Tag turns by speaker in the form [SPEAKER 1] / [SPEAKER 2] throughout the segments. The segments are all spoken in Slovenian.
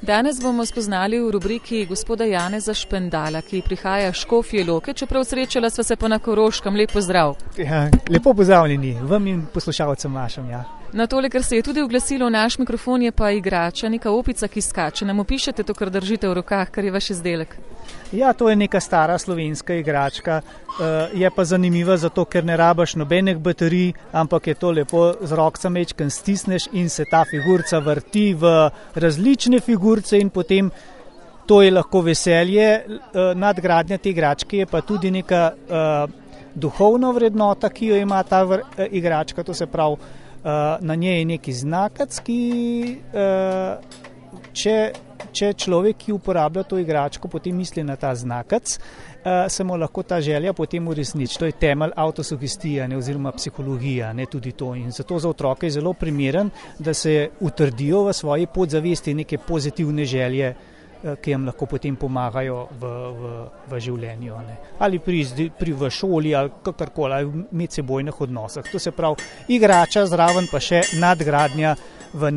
[SPEAKER 1] Danes bomo spoznali v rubriki gospoda Janeza Špendala, ki prihaja iz Škofje Loke, čeprav srečala sva se pa na Koroškem. Lep pozdrav.
[SPEAKER 2] Ja, lepo pozdravljeni, vam in poslušalcem vašem, ja.
[SPEAKER 1] Na tole, kar se je tudi oglasilo v naš mikrofon, je pa igrača, neka opica, ki skače. Nam opišete to, kar držite v rokah, kar je vaš izdelek?
[SPEAKER 2] Ja, to je neka stara slovenska igračka. Je pa zanimiva zato, ker ne rabaš nobenih baterij, ampak je to lepo z rokca mečken stisneš in se ta figurca vrti v različne figurce in potem to je lahko veselje. Nadgradnja te igračke je pa tudi neka duhovna vrednota, ki jo ima ta igračka, to se pravi, na njej je neki znakac, ki če človek, ki uporablja to igračko, potem misli na ta znakac, se mu lahko ta želja potem uresniči. To je temelj avtosugestije oziroma psihologija, ne tudi to. In zato za otroke je zelo primeren, da se utrdijo v svoji podzavesti neke pozitivne želje, ki jim lahko potem pomagajo v življenju. Ne. Ali v šoli, ali kakorkoli, ali v medsebojnih odnosih. To se pravi, igrača zraven pa še nadgradnja v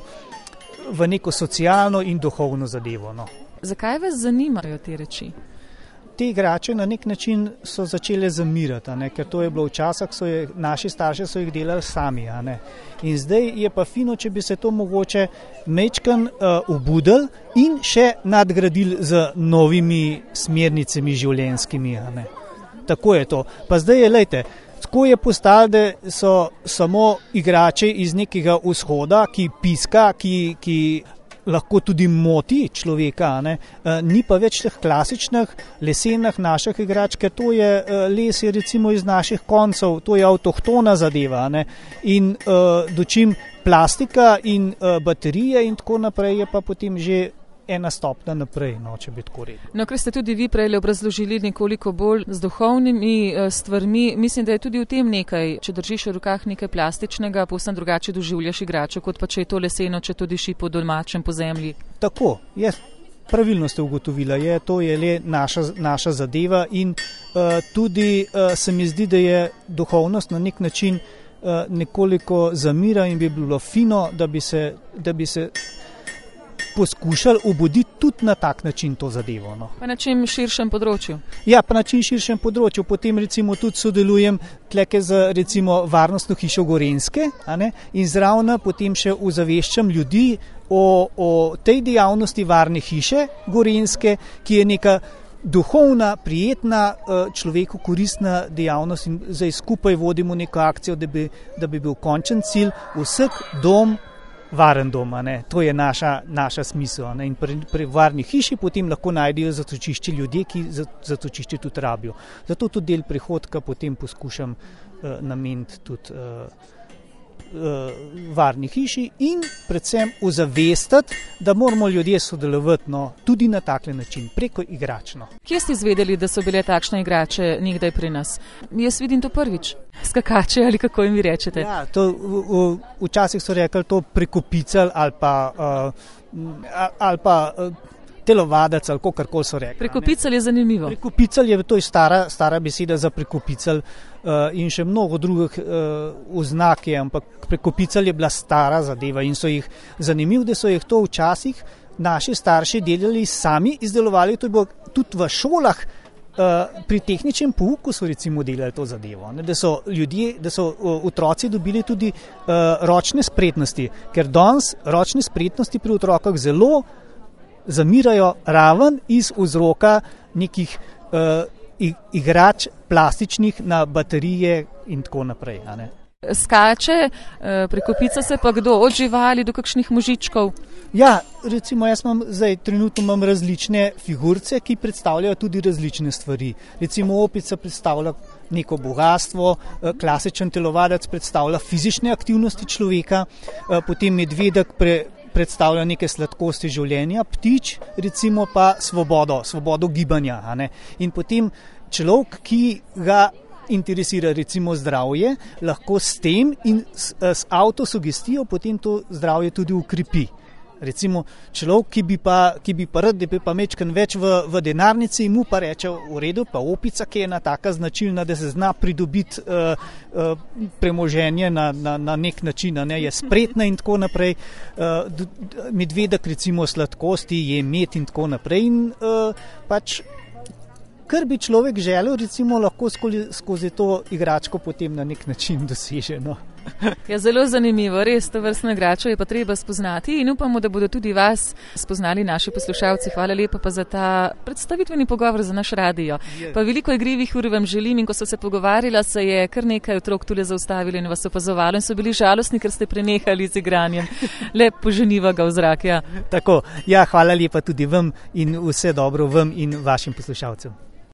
[SPEAKER 2] neko socialno in duhovno zadevo. No.
[SPEAKER 1] Zakaj vas zanimajo te reči?
[SPEAKER 2] Te igrače na nek način so začele zamirati, ker to je bilo včasih, naši starši so jih delali sami. In zdaj je pa fino, če bi se to mogoče mečkan obudili in še nadgradili z novimi smernicami življenjskimi. Tako je to. Pa zdaj je, lejte, tako je postalo, da so samo igrače iz nekega vzhoda, ki piska, ki lahko tudi moti človeka, ni pa več teh klasičnih lesenih naših igrač, ker to je les je recimo iz naših koncev, to je avtohtona zadeva, in dočim plastika in baterije in tako naprej je pa potem že ena stopnja naprej, če bi tako rekel.
[SPEAKER 1] No, ker ste tudi vi prej obrazložili nekoliko bolj z duhovnimi stvarmi, mislim, da je tudi v tem nekaj, če držiš v rokah nekaj plastičnega, povsem drugače doživljaš igračo, kot pa če je to leseno, če to diši po domačem, po zemlji.
[SPEAKER 2] Tako, pravilno ste ugotovila, to je le naša zadeva in tudi se mi zdi, da je duhovnost na nek način nekoliko zamira in bi bilo fino, da bi se poskušali obuditi tudi na tak način to zadevo. No.
[SPEAKER 1] Pa na čem širšem področju?
[SPEAKER 2] Ja, pa na čem širšem področju. Potem recimo tudi sodelujem tleke z recimo varnostno hišo Gorenjske, in zraven potem še ozaveščam ljudi o tej dejavnosti varne hiše Gorenjske, ki je neka duhovna, prijetna, človeku koristna dejavnost in zdaj skupaj vodimo neko akcijo, da bi bil končen cilj vsak dom varen dom, to je naša smisel. In pri varni hiši potem lahko najdejo zatočišče ljudje, ki zatočišče tudi rabijo. Zato tudi del prihodka potem poskušam nameniti tudi varni hiši in predvsem ozavestiti, da moramo ljudje sodelovati tudi na takle način, preko igračno.
[SPEAKER 1] Kje ste izvedeli, da so bile takšne igrače nekdaj pri nas? Jaz vidim to prvič. Skakače ali kako jim vi rečete?
[SPEAKER 2] Ja, to včasih so rekli to prekopicali ali pa telovadec ali kakorkoli so rekli.
[SPEAKER 1] Prekopicali je zanimivo.
[SPEAKER 2] Prekopicali je, to je stara beseda za prekopicali in še mnogo drugih oznak je, ampak prekopicali je bila stara zadeva in so jih zanimivo, da so jih to včasih naši starši delali sami, izdelovali, to je bilo tudi v šolah. Pri tehničnem pouku so recimo delali to zadevo, da so otroci dobili tudi ročne spretnosti, ker danes ročne spretnosti pri otrokah zelo zamirajo raven iz vzroka nekih igrač plastičnih na baterije in tako naprej.
[SPEAKER 1] Skače, prekopica se pa kdo? Od živali do kakšnih možičkov?
[SPEAKER 2] Ja, recimo jaz trenutno imam različne figurce, ki predstavljajo tudi različne stvari. Recimo opica predstavlja neko bogastvo, klasičen telovadec predstavlja fizične aktivnosti človeka, potem medvedek predstavlja neke sladkosti življenja, ptič recimo pa svobodo gibanja. In potem človek, ki ga interesira recimo zdravje, lahko s tem in s avtosugestijo potem to zdravje tudi ukrepi. Recimo človek, ki bi pa rad, da bi pa mečkan več v denarnici, mu pa reče v redu, pa opica, ki je ena taka značilna, da se zna pridobiti premoženje na nek način, ne, je spretna in tako naprej. Medvedek recimo sladkosti je med in tako naprej in pač kar bi človek želel, recimo lahko skozi to igračko potem na nek način doseže. No.
[SPEAKER 1] Ja, zelo zanimivo, res to vrstno igračo je pa treba spoznati in upamo, da bodo tudi vas spoznali naši poslušalci. Hvala lepa pa za ta predstavitveni pogovor za naš radio. Pa veliko igrivih ur vam želim in ko so se pogovarjala, se je kar nekaj otrok tule zaustavilo in vas opazovalo in so bili žalostni, ker ste prenehali z igranjem. Lep poženiva ga v zrak, ja.
[SPEAKER 2] Tako, ja, hvala lepa tudi vam in vse dobro vam in vašim poslušalcem.